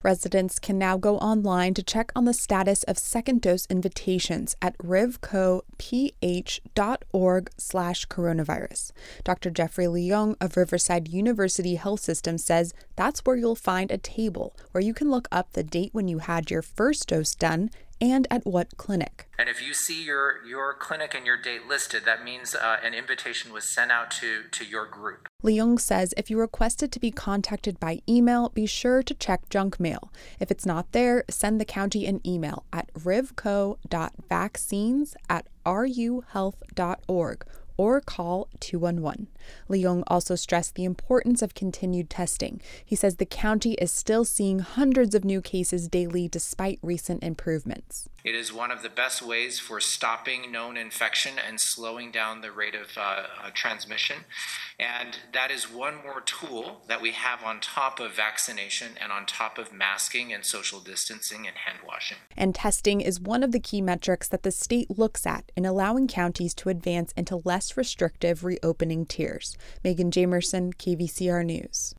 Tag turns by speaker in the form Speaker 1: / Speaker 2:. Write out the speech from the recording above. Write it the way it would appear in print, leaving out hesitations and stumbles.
Speaker 1: Residents can now go online to check on the status of second dose invitations at rivcoph.org/coronavirus. Dr. Jeffrey Leung of Riverside University Health System says that's where you'll find a table where you can look up the date when you had your first dose done and at what clinic.
Speaker 2: And if you see your clinic and your date listed, that means an invitation was sent out to your group.
Speaker 1: Leung says if you requested to be contacted by email, be sure to check junk mail. If it's not there, send the county an email at rivco.vaccines@ruhealth.org or call 211. Leung also stressed the importance of continued testing. He says the county is still seeing hundreds of new cases daily despite recent improvements.
Speaker 2: It is one of the best ways for stopping known infection and slowing down the rate of transmission. And that is one more tool that we have on top of vaccination and on top of masking and social distancing and hand washing.
Speaker 1: And testing is one of the key metrics that the state looks at in allowing counties to advance into less restrictive reopening tiers. Megan Jamerson, KVCR News.